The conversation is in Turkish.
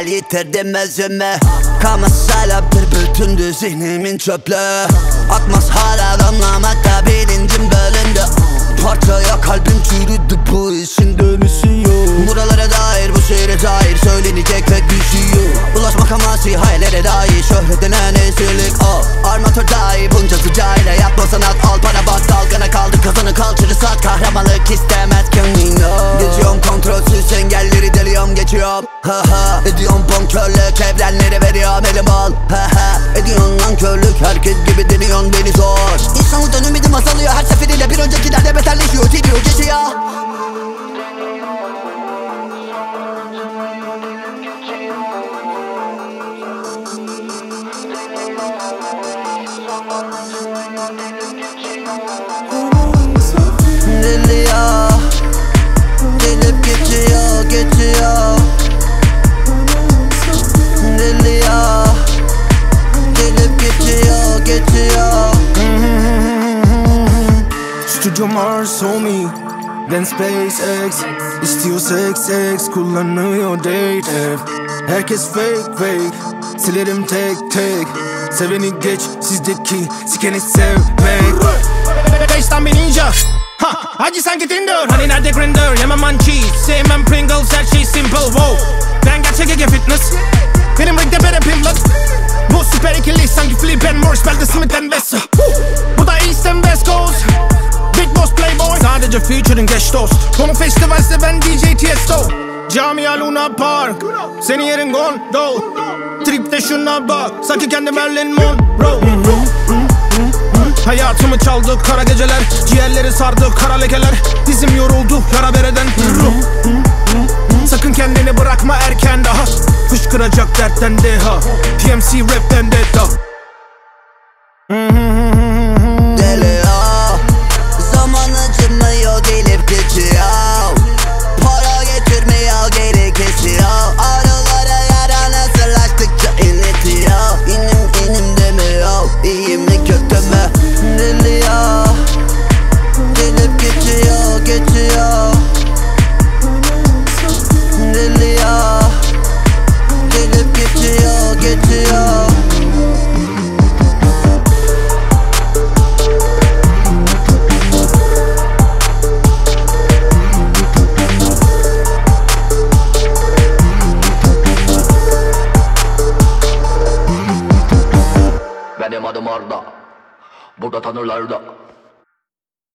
gel yitirdim özümü. Kalmaz hala bir bütündü zihnimin çöplüğü. Akmaz hala damlamakta bilincim bölündü. Parçaya kalbim çürüdü, bu işin dönüşü yok. Buralara dair, bu şehre dair söylenecek tek bir şey yok. Ulaşmak amacı hayallere dair, şöhretine nezirlik o. Armatör dahi bunca sıcağıyla yapma sanat, al para bas dalgana kaldır kazanı kalçırı sat. Kahramanlık istemez kendin o. Geçiyorum kontrolsüz engelleri deliyorum geçiyorum. Ha ha ediyorum bonkörlük, evrenleri veriyorum elim al. Ha ha ediyorsun nankörlük, herkes gibi deniyorsun beni zor. İnsanlıktan ümidim azalıyor her seferiyle, bir öncekilerde beterleşiyor, gidiyor geçiyor. Deliyor, delip geçiyor, geçiyor. Deliyor, delip geçiyor, geçiyor. Studio Mars homie, then SpaceX İstiyor sex kullanıyor date F. Herkes fake silerim tek Seveni geç sizdeki sikeni sevmek. Base'dan bir ninja Hacı sanki Tinder, hani nerede Grindr? Yemem munchies, sevmem Pringles, her şey simple wow. Ben gerçek Ege Fitness, benim ringde bere pimplet. Bu süper ikili sanki Flip and Morris, belki Smith and Wesson. Bu da East and West Coast, Big Boss Playboy. Sadece featuring geç dost, konu festivalse ben DJ Tiesto. Camia Luna Park, seni yerin gondo. Tripte şuna bak, sanki kendi Marilyn Monroe. Hayatımı çaldı kara geceler, ciğerleri sardı kara lekeler. Dizim yoruldu yara bereden. Sakın kendini bırakma erken daha, fışkıracak dertten deha. PMC rap vendetta. Deliyor, zaman acımıyor, gelip geçiyor. Para getirmiyor, geri kesiyor. Arılara yara nasırlaştıkça inletiyor. İnim demiyor, iyiyim mi kötü mü? Deliyor, delip geçiyor, geçiyor. Deliyor, delip geçiyor, geçiyor. Benim adım Arda, burada tanırlar da.